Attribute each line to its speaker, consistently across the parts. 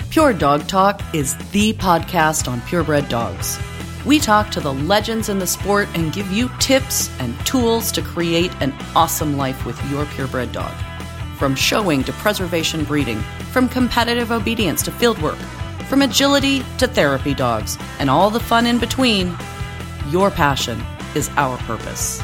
Speaker 1: Pure Dog Talk is the podcast on purebred dogs. We talk to the legends in the sport and give you tips and tools to create an awesome life with your purebred dog. From showing to preservation breeding, from competitive obedience to fieldwork, from agility to therapy dogs, and all the fun in between, your passion is our purpose.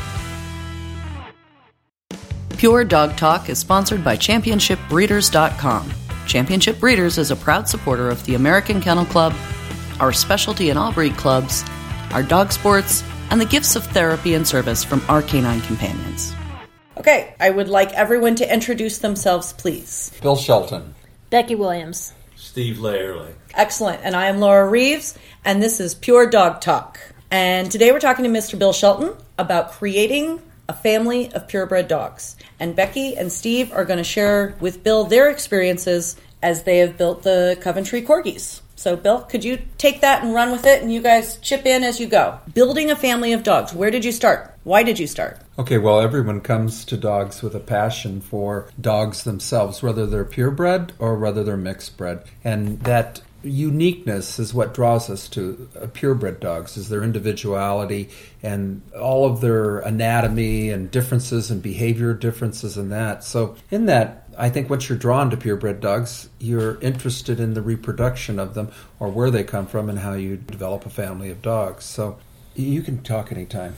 Speaker 1: Pure Dog Talk is sponsored by ChampionshipBreeders.com. Championship Breeders is a proud supporter of the American Kennel Club, our specialty and all breed clubs, our dog sports, and the gifts of therapy and service from our canine companions. Okay, I would like everyone to introduce themselves, please.
Speaker 2: Bill Shelton.
Speaker 3: Becky Williams.
Speaker 4: Steve Lairley.
Speaker 1: Excellent. And I am Laura Reeves, and this is Pure Dog Talk. And today we're talking to Mr. Bill Shelton about creating a family of purebred dogs. And Becky and Steve are going to share with Bill their experiences as they have built the Coventry Corgis. So, Bill, could you take that and run with it, and you guys chip in as you go? Building a family of dogs. Where did you start? Why did you start?
Speaker 2: Okay, well, everyone comes to dogs with a passion for dogs themselves, whether they're purebred or whether they're mixed bred. And that uniqueness is what draws us to purebred dogs, is their individuality and all of their anatomy and differences and behavior differences in that. So in that, I think once you're drawn to purebred dogs, you're interested in the reproduction of them or where they come from and how you develop a family of dogs. So you can talk anytime.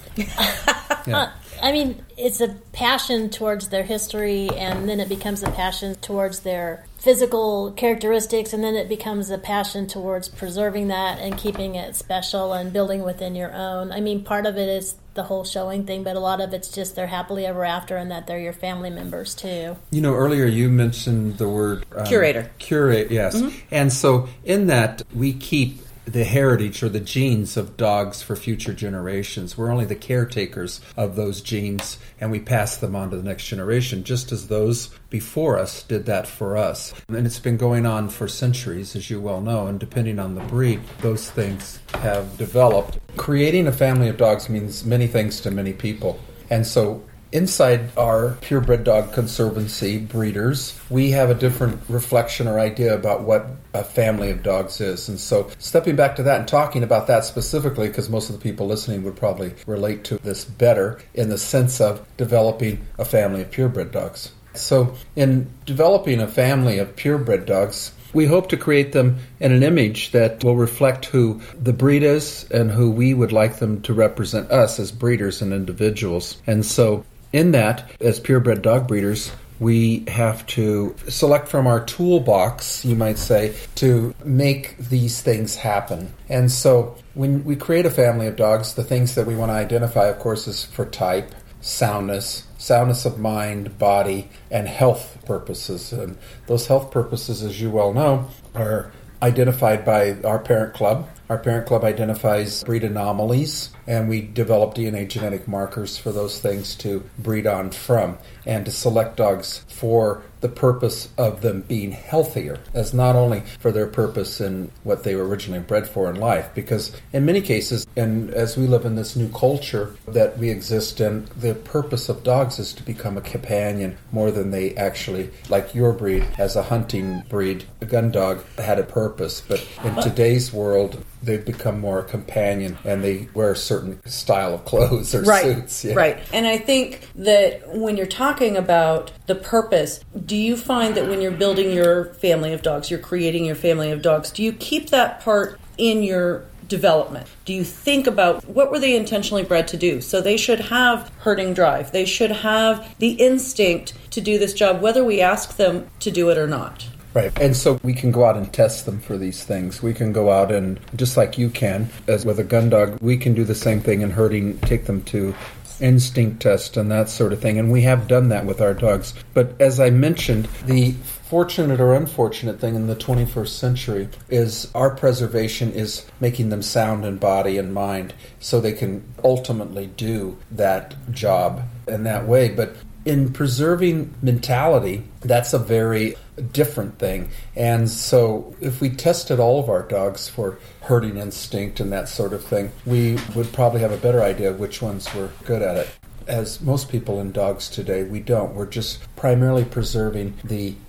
Speaker 3: Yeah. I mean, it's a passion towards their history, and then it becomes a passion towards their physical characteristics, and then it becomes a passion towards preserving that and keeping it special and building within your own. I mean, part of it is the whole showing thing, but a lot of it's just they're happily ever after and that they're your family members, too.
Speaker 2: You know, earlier you mentioned the word...
Speaker 1: Curator.
Speaker 2: Curate, yes. Mm-hmm. And so in that, we keep the heritage or the genes of dogs for future generations. We're only the caretakers of those genes, and we pass them on to the next generation, just as those before us did that for us. And it's been going on for centuries, as you well know, and depending on the breed, those things have developed. Creating a family of dogs means many things to many people. And so inside our purebred dog conservancy breeders, we have a different reflection or idea about what a family of dogs is. And so stepping back to that and talking about that specifically, because most of the people listening would probably relate to this better in the sense of developing a family of purebred dogs. So in developing a family of purebred dogs, we hope to create them in an image that will reflect who the breed is and who we would like them to represent us as breeders and individuals. And so in that, as purebred dog breeders, we have to select from our toolbox, you might say, to make these things happen. And so when we create a family of dogs, the things that we want to identify, of course, is for type, soundness of mind, body, and health purposes. And those health purposes, as you well know, are identified by our parent club. Our parent club identifies breed anomalies, and we develop DNA genetic markers for those things to breed on from, and to select dogs for the purpose of them being healthier, as not only for their purpose in what they were originally bred for in life. Because in many cases, and as we live in this new culture that we exist in, the purpose of dogs is to become a companion more than they actually, like your breed, as a hunting breed, a gun dog had a purpose. But in today's world, they've become more a companion, and they wear a certain style of clothes or suits. Yeah.
Speaker 1: Right. And I think that when you're talking about the purpose, do you find that when you're building your family of dogs, you're creating your family of dogs, do you keep that part in your development? Do you think about what were they intentionally bred to do? So they should have herding drive. They should have the instinct to do this job, whether we ask them to do it or not.
Speaker 2: Right. And so we can go out and test them for these things. We can go out and, just like you can, as with a gun dog, we can do the same thing in herding, take them to instinct test and that sort of thing. And we have done that with our dogs. But as I mentioned, the fortunate or unfortunate thing in the 21st century is our preservation is making them sound in body and mind so they can ultimately do that job in that way. But in preserving mentality, that's a very different thing. And so if we tested all of our dogs for herding instinct and that sort of thing, we would probably have a better idea of which ones were good at it. As most people in dogs today, we don't. We're just primarily preserving the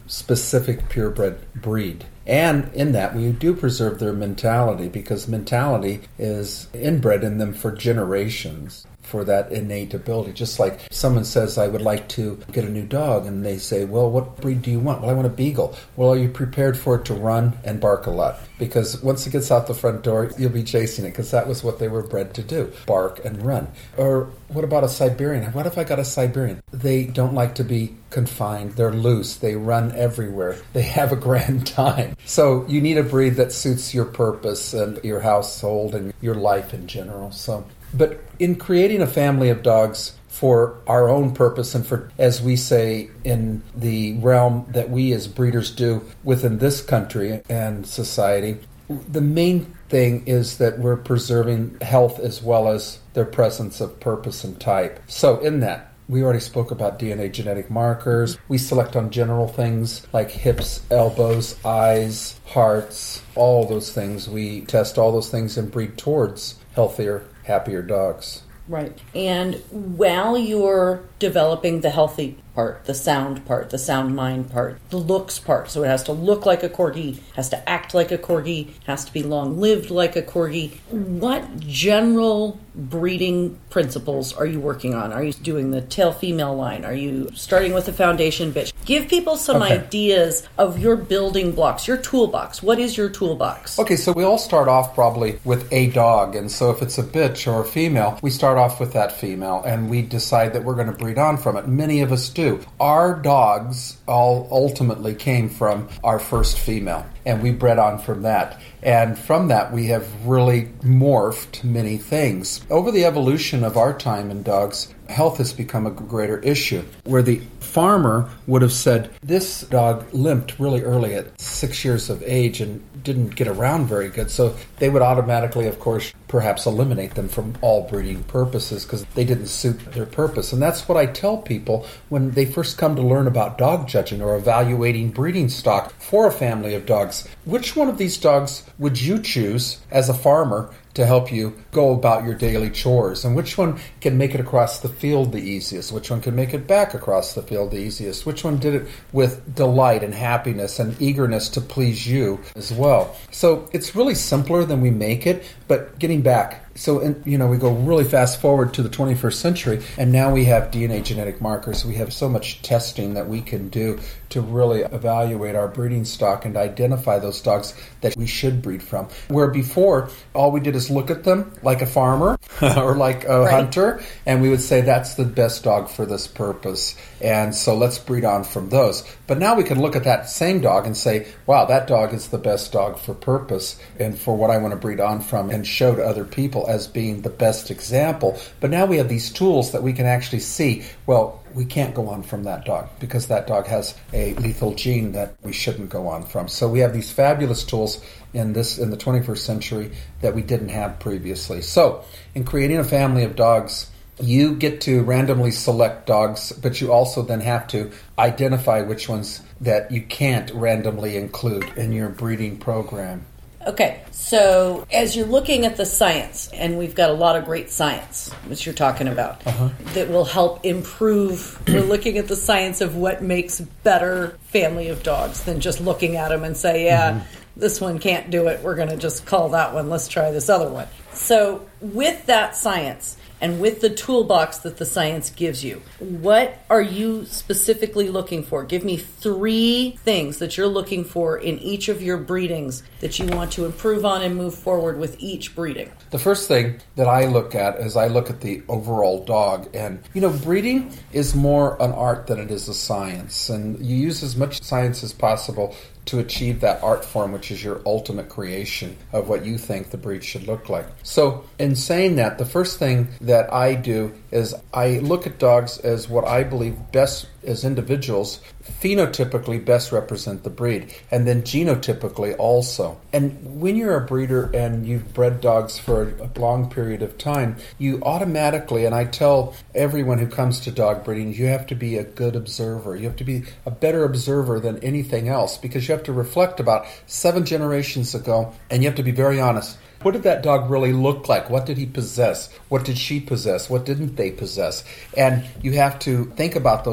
Speaker 2: specific purebred breed. And in that, we do preserve their mentality, because mentality is inbred in them for generations, for that innate ability. Just like someone says, I would like to get a new dog, and they say, well, what breed do you want? Well, I want a beagle. Well, are you prepared for it to run and bark a lot? Because once it gets out the front door, you'll be chasing it, because that was what they were bred to do, bark and run. Or what about a Siberian? What if I got a Siberian? They don't like to be confined. They're loose. They run everywhere. They have a grand time. So you need a breed that suits your purpose and your household and your life in general. But in creating a family of dogs for our own purpose and for, as we say, in the realm that we as breeders do within this country and society, the main thing is that we're preserving health as well as their presence of purpose and type. So in that, we already spoke about DNA genetic markers. We select on general things like hips, elbows, eyes, hearts, all those things. We test all those things and breed towards healthier, happier dogs.
Speaker 1: Right. And while you're developing the healthy part, the sound mind part, the looks part, so it has to look like a corgi, has to act like a corgi, has to be long-lived like a corgi, what general breeding principles are you working on? Are you doing the tail female line? Are you starting with the foundation bitch? Give people some ideas of your building blocks, your toolbox. What is your toolbox?
Speaker 2: Okay, so we all start off probably with a dog, and so if it's a bitch or a female, we start off with that female, and we decide that we're going to breed on from it. Many of us do. Our dogs all ultimately came from our first female, and we bred on from that. And from that, we have really morphed many things. Over the evolution of our time in dogs, health has become a greater issue, where the farmer would have said, this dog limped really early at 6 years of age and didn't get around very good. So they would automatically, of course, perhaps eliminate them from all breeding purposes because they didn't suit their purpose. And that's what I tell people when they first come to learn about dog judging or evaluating breeding stock for a family of dogs. Which one of these dogs would you choose as a farmer to help you go about your daily chores? And which one can make it across the field the easiest? Which one can make it back across the field the easiest? Which one did it with delight and happiness and eagerness to please you as well? So it's really simpler than we make it, but getting back. So, we go really fast forward to the 21st century, and now we have DNA genetic markers. We have so much testing that we can do to really evaluate our breeding stock and identify those dogs that we should breed from. Where before, all we did is look at them like a farmer or like a hunter, and we would say that's the best dog for this purpose. And so let's breed on from those. But now we can look at that same dog and say, wow, that dog is the best dog for purpose and for what I want to breed on from, and show to other people as being the best example. But now we have these tools that we can actually see, well, we can't go on from that dog because that dog has a lethal gene that we shouldn't go on from. So we have these fabulous tools in the 21st century that we didn't have previously. So in creating a family of dogs, you get to randomly select dogs, but you also then have to identify which ones that you can't randomly include in your breeding program.
Speaker 1: Okay, so as you're looking at the science, and we've got a lot of great science, which you're talking about, that will help improve, we're looking at the science of what makes better family of dogs than just looking at them and say, this one can't do it, we're going to just call that one, let's try this other one. So with that science, and with the toolbox that the science gives you, what are you specifically looking for? Give me 3 things that you're looking for in each of your breedings that you want to improve on and move forward with each breeding.
Speaker 2: The first thing that I look at is I look at the overall dog. And, breeding is more an art than it is a science. And you use as much science as possible to achieve that art form, which is your ultimate creation of what you think the breed should look like. So in saying that, the first thing that I do is I look at dogs as what I believe best as individuals phenotypically best represent the breed, and then genotypically also. And when you're a breeder and you've bred dogs for a long period of time, you automatically, and I tell everyone who comes to dog breeding, you have to be a good observer. You have to be a better observer than anything else, because you have to reflect about 7 generations ago, and you have to be very honest. What did that dog really look like? What did he possess? What did she possess? What didn't they possess? And you have to think about those things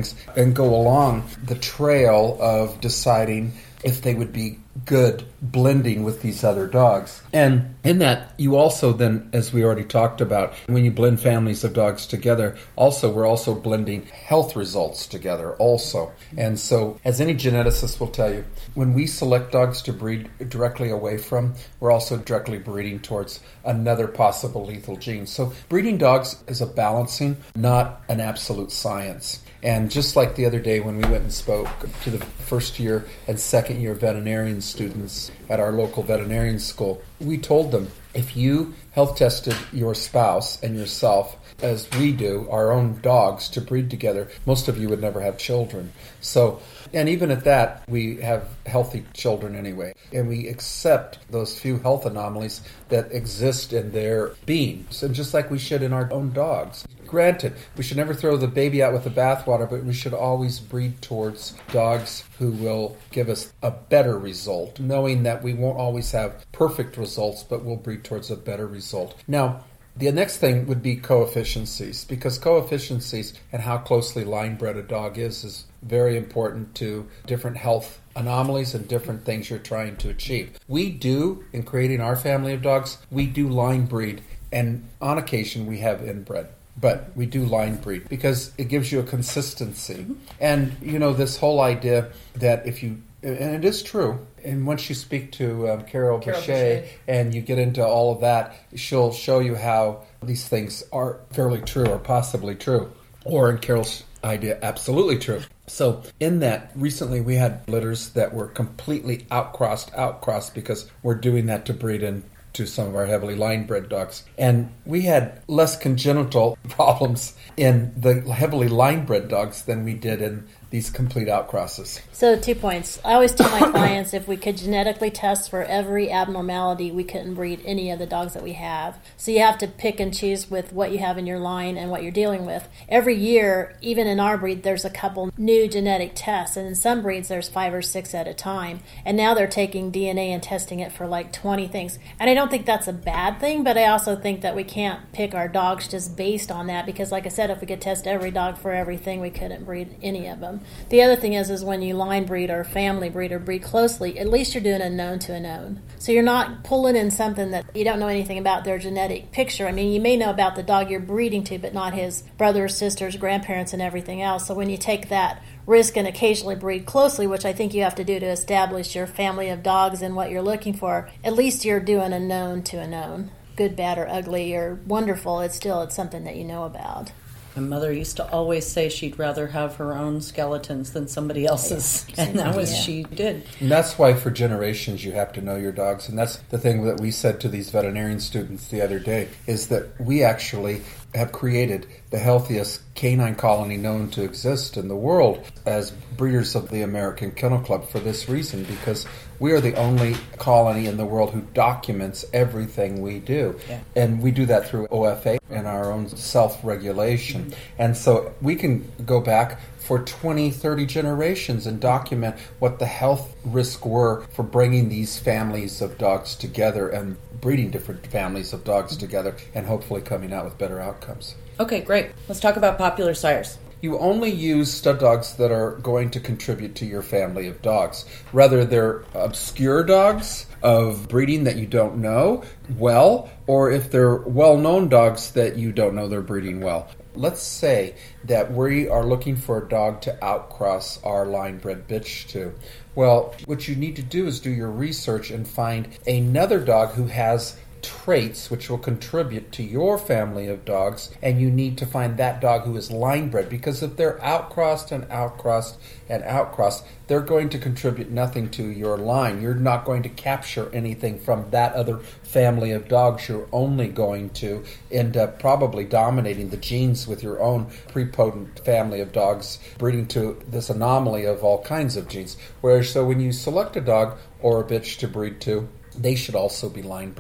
Speaker 2: families and go along the trail of deciding if they would be good blending with these other dogs. And in that, you also then, as we already talked about, when you blend families of dogs together, we're also blending health results together also. And so, as any geneticist will tell you, when we select dogs to breed directly away from, we're also directly breeding towards another possible lethal gene. So breeding dogs is a balancing, not an absolute science. And just like the other day when we went and spoke to the first year and second year veterinarian students at our local veterinarian school, we told them, if you health tested your spouse and yourself, as we do, our own dogs, to breed together, most of you would never have children. So, and even at that, we have healthy children anyway. And we accept those few health anomalies that exist in their being. So just like we should in our own dogs. Granted, we should never throw the baby out with the bathwater, but we should always breed towards dogs who will give us a better result, knowing that we won't always have perfect results, but we'll breed towards a better result. Now, the next thing would be coefficiencies, because coefficiencies and how closely line-bred a dog is very important to different health anomalies and different things you're trying to achieve. We do, in creating our family of dogs, we do line breed, and on occasion we have inbred. But we do line breed because it gives you a consistency. And, this whole idea that if you, and it is true, and once you speak to Carol Boucher and you get into all of that, she'll show you how these things are fairly true or possibly true. Or in Carol's idea, absolutely true. So in that, recently we had litters that were completely outcrossed because we're doing that to breed in to some of our heavily line-bred dogs. And we had less congenital problems in the heavily line-bred dogs than we did in these complete outcrosses.
Speaker 3: So 2 points. I always tell my clients if we could genetically test for every abnormality, we couldn't breed any of the dogs that we have. So you have to pick and choose with what you have in your line and what you're dealing with. Every year, even in our breed, there's a couple new genetic tests. And in some breeds, there's 5 or 6 at a time. And now they're taking DNA and testing it for like 20 things. And I don't think that's a bad thing, but I also think that we can't pick our dogs just based on that. Because like I said, if we could test every dog for everything, we couldn't breed any of them. The other thing is when you line breed or family breed or breed closely, at least you're doing a known to a known. So you're not pulling in something that you don't know anything about their genetic picture. I mean, you may know about the dog you're breeding to, but not his brothers, sisters, grandparents, and everything else. So when you take that risk and occasionally breed closely, which I think you have to do to establish your family of dogs and what you're looking for, at least you're doing a known to a known. Good, bad, or ugly, or wonderful, it's something that you know about.
Speaker 1: My mother used to always say she'd rather have her own skeletons than somebody else's, and that was she did.
Speaker 2: And that's why for generations you have to know your dogs, and that's the thing that we said to these veterinarian students the other day, is that we actually have created the healthiest canine colony known to exist in the world as breeders of the American Kennel Club for this reason, because we are the only colony in the world who documents everything we do. Yeah. And we do that through OFA and our own self-regulation. Mm-hmm. And so we can go back for 20, 30 generations and document what the health risks were for bringing these families of dogs together and breeding different families of dogs together and hopefully coming out with better outcomes.
Speaker 1: Okay, great. Let's talk about popular sires.
Speaker 2: You only use stud dogs that are going to contribute to your family of dogs. Whether they're obscure dogs of breeding that you don't know well, or if they're well-known dogs that you don't know they're breeding well. Let's say that we are looking for a dog to outcross our line-bred bitch to. Well, what you need to do is do your research and find another dog who has traits which will contribute to your family of dogs, and you need to find that dog who is line-bred, because if they're outcrossed and outcrossed and outcrossed, they're going to contribute nothing to your line. You're not going to capture anything from that other family of dogs. You're only going to end up probably dominating the genes with your own prepotent family of dogs, breeding to this anomaly of all kinds of genes. Whereas so when you select a dog or a bitch to breed to, they should also be line-bred.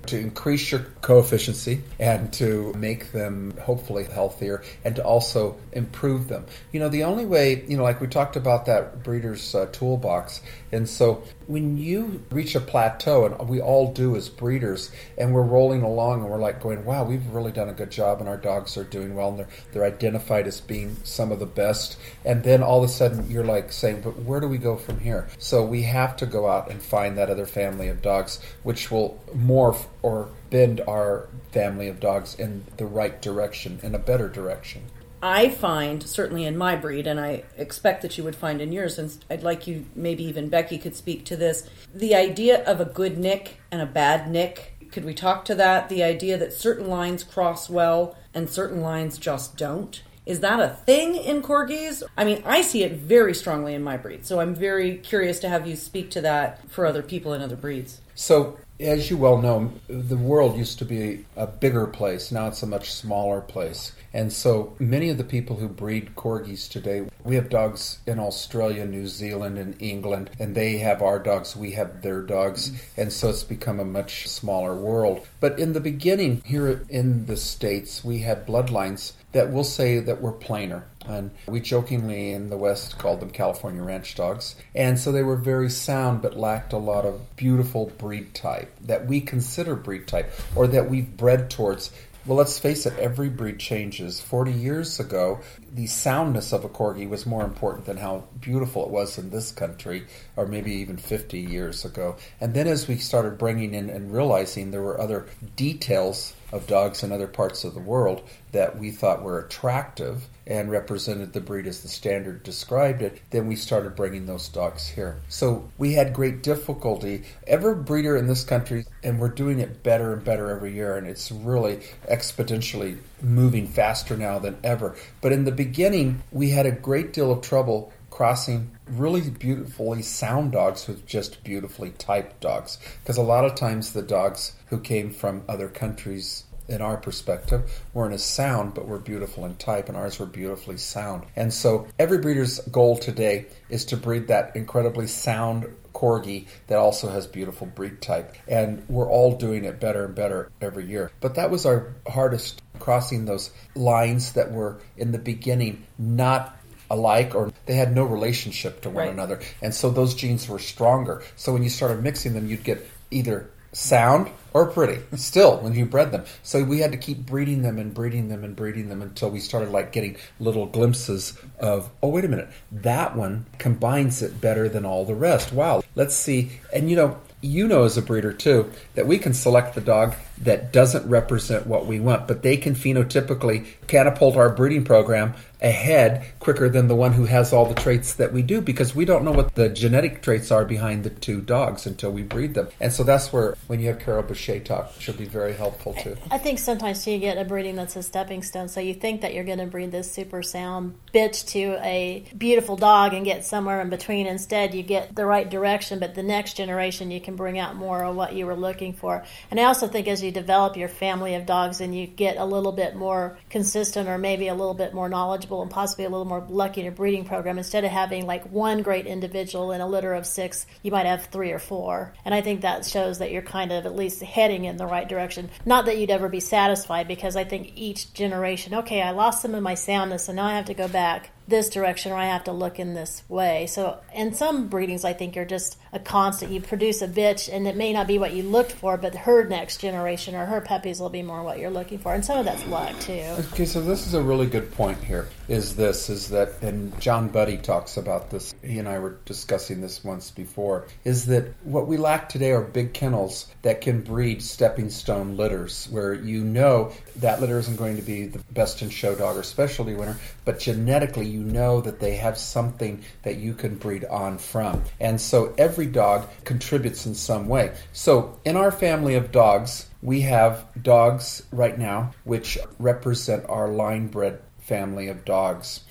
Speaker 2: to increase your coefficiency and to make them hopefully healthier and to also improve them. The only way, like we talked about that breeder's toolbox, and so when you reach a plateau, and we all do as breeders, and we're rolling along and we're like going, wow, we've really done a good job and our dogs are doing well and they're identified as being some of the best, and then all of a sudden you're like saying, but where do we go from here? So we have to go out and find that other family of dogs which will morph or bend our family of dogs in the right direction, in a better direction.
Speaker 1: I find, certainly in my breed, and I expect that you would find in yours, and I'd like you, maybe even Becky could speak to this, the idea of a good nick and a bad nick. Could we talk to that? The idea that certain lines cross well and certain lines just don't. Is that a thing in Corgis? I mean, I see it very strongly in my breed, so I'm very curious to have you speak to that for other people in other breeds.
Speaker 2: So, as you well know, the world used to be a bigger place. Now it's a much smaller place. And so many of the people who breed Corgis today, we have dogs in Australia, New Zealand, and England, and they have our dogs, we have their dogs, and so it's become a much smaller world. But in the beginning, here in the States, we had bloodlines that will say that we're plainer. And we jokingly in the West called them California Ranch dogs. And so they were very sound but lacked a lot of beautiful breed type that we consider breed type or that we've bred towards. Well, let's face it, every breed changes. 40 years ago, the soundness of a Corgi was more important than how beautiful it was in this country, or maybe even 50 years ago. And then as we started bringing in and realizing there were other details of dogs in other parts of the world that we thought were attractive and represented the breed as the standard described it, then we started bringing those dogs here. So we had great difficulty. Every breeder in this country, and we're doing it better and better every year, and it's really exponentially moving faster now than ever. But in the beginning, we had a great deal of trouble crossing really beautifully sound dogs with just beautifully typed dogs. Because a lot of times the dogs who came from other countries, in our perspective, weren't as sound, but were beautiful in type, and ours were beautifully sound. And so every breeder's goal today is to breed that incredibly sound Corgi that also has beautiful breed type. And we're all doing it better and better every year. But that was our hardest, crossing those lines that were in the beginning not alike, or they had no relationship to one another. And so those genes were stronger. So when you started mixing them, you'd get either sound or pretty still when you bred them. So we had to keep breeding them and breeding them and breeding them until we started like getting little glimpses of, oh, wait a minute, that one combines it better than all the rest. Wow, let's see. And you know as a breeder too, that we can select the dog that doesn't represent what we want, but they can phenotypically catapult our breeding program ahead quicker than the one who has all the traits that we do, because we don't know what the genetic traits are behind the two dogs until we breed them. And so that's where, when you have Carol Boucher talk, she'll be very helpful too.
Speaker 3: I think sometimes you get a breeding that's a stepping stone. So you think that you're going to breed this super sound bitch to a beautiful dog and get somewhere in between. Instead, you get the right direction, but the next generation you can bring out more of what you were looking for. And I also think as you develop your family of dogs and you get a little bit more consistent, or maybe a little bit more knowledgeable and possibly a little more lucky in your breeding program, instead of having like one great individual in a litter of 6, you might have 3 or 4. And I think that shows that you're kind of at least heading in the right direction. Not that you'd ever be satisfied, because I think each generation, okay, I lost some of my soundness and now I have to go back this direction, or I have to look in this way. So in some breedings, I think you're just a constant. You produce a bitch and it may not be what you looked for, but her next generation or her puppies will be more what you're looking for. And some of that's luck too.
Speaker 2: Okay, so this is a really good point here, is that, and John Buddy talks about this, he and I were discussing this once before, is that what we lack today are big kennels that can breed stepping stone litters, where you know that litter isn't going to be the best in show dog or specialty winner, but genetically you know that they have something that you can breed on from. And so every dog contributes in some way. So in our family of dogs, we have dogs right now which represent our line bred family of dogs.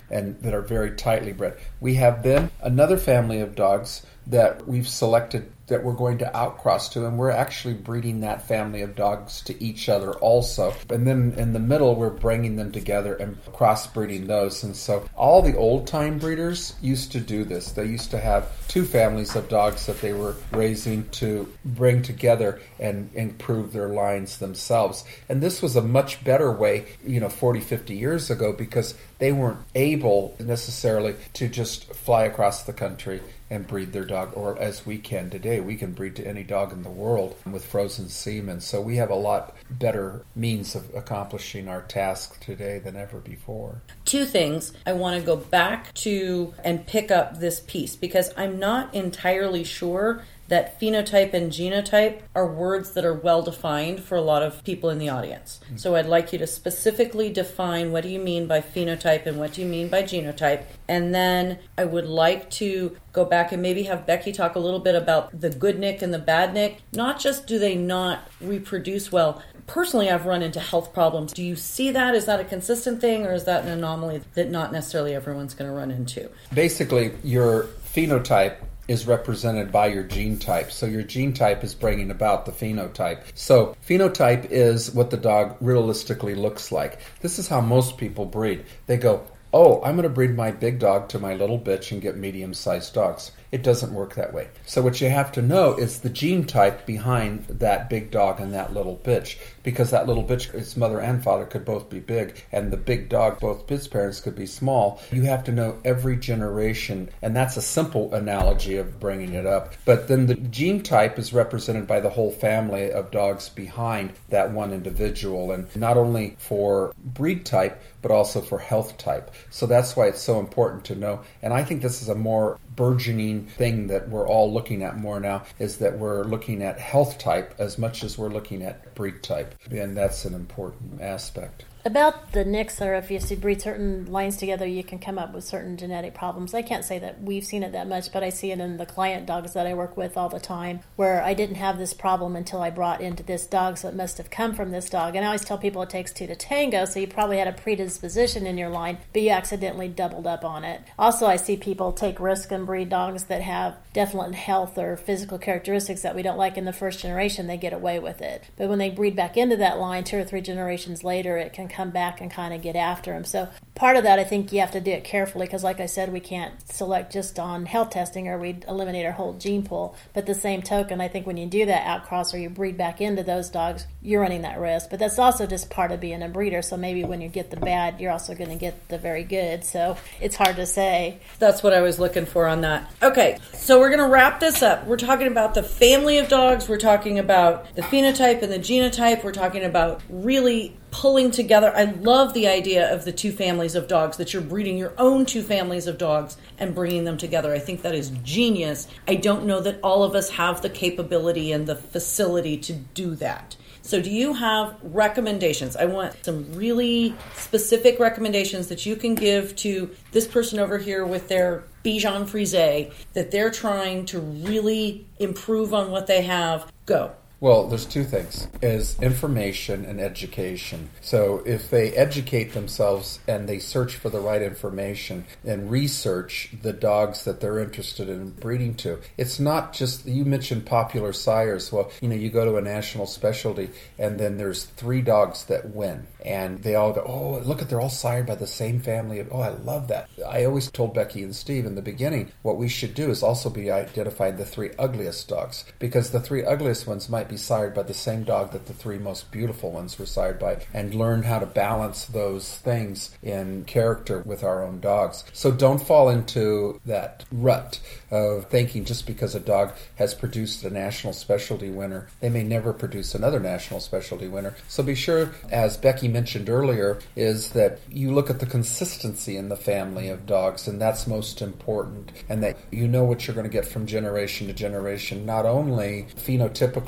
Speaker 2: and that are very tightly bred. We have then another family of dogs that we've selected that we're going to outcross to, and we're actually breeding that family of dogs to each other also. And then in the middle, we're bringing them together and crossbreeding those. And so all the old-time breeders used to do this. They used to have two families of dogs that they were raising to bring together and improve their lines themselves. And this was a much better way, 40, 50 years ago, because they weren't able necessarily to just fly across the country and breed their dog, or as we can today, we can breed to any dog in the world with frozen semen. So we have a lot better means of accomplishing our task today than ever before.
Speaker 1: Two things. I want to go back to and pick up this piece because I'm not entirely sure that phenotype and genotype are words that are well defined for a lot of people in the audience. Mm-hmm. So I'd like you to specifically define what do you mean by phenotype and what do you mean by genotype. And then I would like to go back and maybe have Becky talk a little bit about the good Nick and the bad Nick. Not just do they not reproduce well. Personally, I've run into health problems. Do you see that? Is that a consistent thing, or is that an anomaly that not necessarily everyone's going to run into?
Speaker 2: Basically, your phenotype is represented by your gene type. So your gene type is bringing about the phenotype. So phenotype is what the dog realistically looks like. This is how most people breed. They go, oh, I'm going to breed my big dog to my little bitch and get medium-sized dogs. It doesn't work that way. So what you have to know is the gene type behind that big dog and that little bitch, because that little bitch, its mother and father could both be big, and the big dog, both its parents could be small. You have to know every generation, and that's a simple analogy of bringing it up. But then the gene type is represented by the whole family of dogs behind that one individual, and not only for breed type, but also for health type. So that's why it's so important to know. And I think this is a more burgeoning thing that we're all looking at more now, is that we're looking at health type as much as we're looking at breed type. And that's an important aspect.
Speaker 3: About the Nicks, or if you breed certain lines together, you can come up with certain genetic problems. I can't say that we've seen it that much, but I see it in the client dogs that I work with all the time, where I didn't have this problem until I brought into this dog, so it must have come from this dog. And I always tell people it takes two to tango, so you probably had a predisposition in your line, but you accidentally doubled up on it. Also, I see people take risk and breed dogs that have definite health or physical characteristics that we don't like in the first generation. They get away with it. But when they breed back into that line 2 or 3 generations later, it can come back and kind of get after them. So part of that, I think you have to do it carefully, because like I said, we can't select just on health testing or we'd eliminate our whole gene pool. But the same token, I think when you do that outcross or you breed back into those dogs, you're running that risk. But that's also just part of being a breeder. So maybe when you get the bad, you're also going to get the very good. So it's hard to say.
Speaker 1: That's what I was looking for on that. Okay, so we're going to wrap this up. We're talking about the family of dogs. We're talking about the phenotype and the genotype. We're talking about really pulling together. I love the idea of the 2 families of dogs, that you're breeding your own 2 families of dogs and bringing them together. I think that is genius. I don't know that all of us have the capability and the facility to do that. So do you have recommendations? I want some really specific recommendations that you can give to this person over here with their Bichon Frise, that they're trying to really improve on what they have. Go.
Speaker 2: Well, there's 2 things, is information and education. So if they educate themselves and they search for the right information and research the dogs that they're interested in breeding to, it's not just, you mentioned popular sires. Well, you go to a national specialty and then there's 3 dogs that win. And they all go, oh, look, they're all sired by the same family. Oh, I love that. I always told Becky and Steve in the beginning, what we should do is also be identifying the 3 ugliest dogs, because the 3 ugliest ones might be sired by the same dog that the 3 most beautiful ones were sired by, and learn how to balance those things in character with our own dogs. So don't fall into that rut of thinking just because a dog has produced a national specialty winner, they may never produce another national specialty winner. So be sure, as Becky mentioned earlier, is that you look at the consistency in the family of dogs, and that's most important, and that you know what you're going to get from generation to generation, not only phenotypically,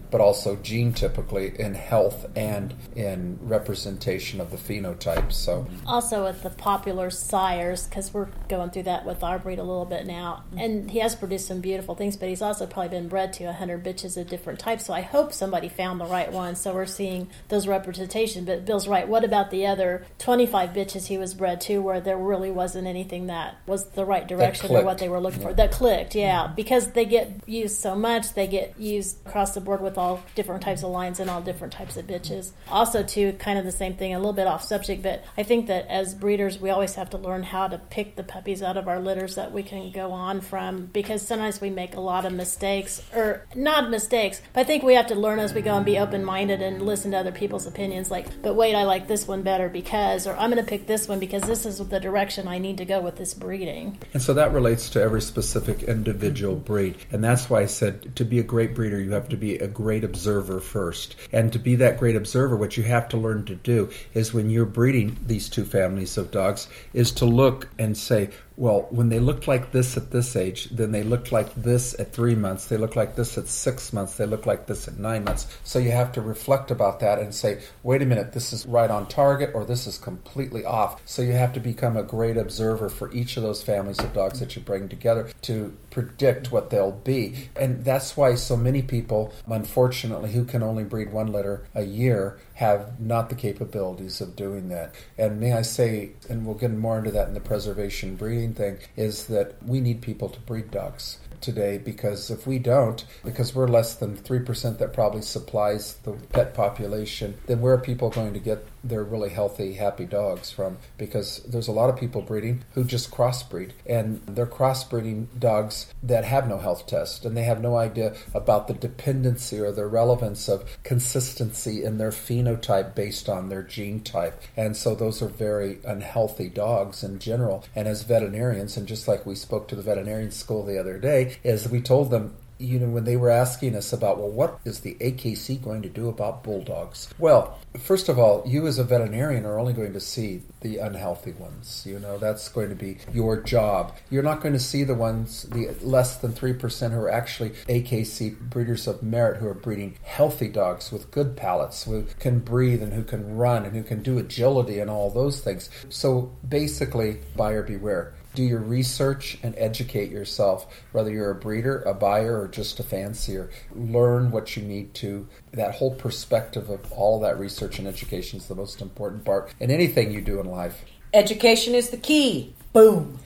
Speaker 2: but also gene typically in health and in representation of the phenotype. So
Speaker 3: also with the popular sires, because we're going through that with our breed a little bit now, and he has produced some beautiful things, but he's also probably been bred to 100 bitches of different types, so I hope somebody found the right one, so we're seeing those representations. But Bill's right, what about the other 25 bitches he was bred to where there really wasn't anything that was the right direction or what they were looking for? That clicked, because they get used so much, they get used across the board with all different types of lines and all different types of bitches. Also, too, kind of the same thing, a little bit off subject, but I think that as breeders, we always have to learn how to pick the puppies out of our litters that we can go on from, because sometimes we make a lot of mistakes, or not mistakes, but I think we have to learn as we go and be open-minded and listen to other people's opinions, like, but wait, I like this one better because, or I'm going to pick this one because this is the direction I need to go with this breeding.
Speaker 2: And so that relates to every specific individual breed. And that's why I said to be a great breeder, you have to be a great observer first. And to be that great observer, what you have to learn to do is when you're breeding these two families of dogs is to look and say, well, when they looked like this at this age, then they looked like this at 3 months, they look like this at 6 months, they look like this at 9 months. So you have to reflect about that and say, wait a minute, this is right on target or this is completely off. So you have to become a great observer for each of those families of dogs that you bring together to predict what they'll be. And that's why so many people, unfortunately, who can only breed one litter a year, have not the capabilities of doing that. And may I say, and we'll get more into that in the preservation breeding thing, is that we need people to breed dogs today, because if we don't, because we're less than 3% that probably supplies the pet population, then where are people going to get their really healthy, happy dogs from? Because there's a lot of people breeding who just crossbreed, and they're crossbreeding dogs that have no health test, and they have no idea about the dependency or the relevance of consistency in their phenotype based on their gene type. And so those are very unhealthy dogs in general. And as veterinarians, and just like we spoke to the veterinarian school the other day, is we told them, when they were asking us about, well, what is the AKC going to do about bulldogs? Well, first of all, you as a veterinarian are only going to see the unhealthy ones. That's going to be your job. You're not going to see the ones, the less than 3% who are actually AKC breeders of merit, who are breeding healthy dogs with good palates, who can breathe and who can run and who can do agility and all those things. So basically, buyer beware. Do your research and educate yourself, whether you're a breeder, a buyer, or just a fancier. Learn what you need to. That whole perspective of all that research and education is the most important part in anything you do in life.
Speaker 4: Education is the key. Boom.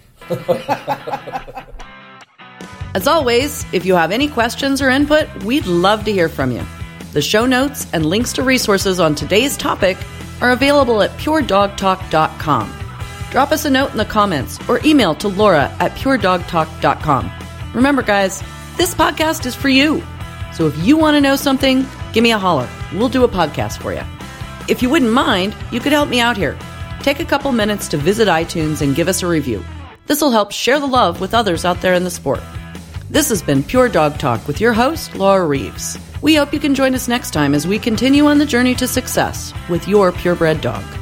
Speaker 1: As always, if you have any questions or input, we'd love to hear from you. The show notes and links to resources on today's topic are available at puredogtalk.com. Drop us a note in the comments or email to Laura@puredogtalk.com. Remember, guys, this podcast is for you. So if you want to know something, give me a holler. We'll do a podcast for you. If you wouldn't mind, you could help me out here. Take a couple minutes to visit iTunes and give us a review. This will help share the love with others out there in the sport. This has been Pure Dog Talk with your host, Laura Reeves. We hope you can join us next time as we continue on the journey to success with your purebred dog.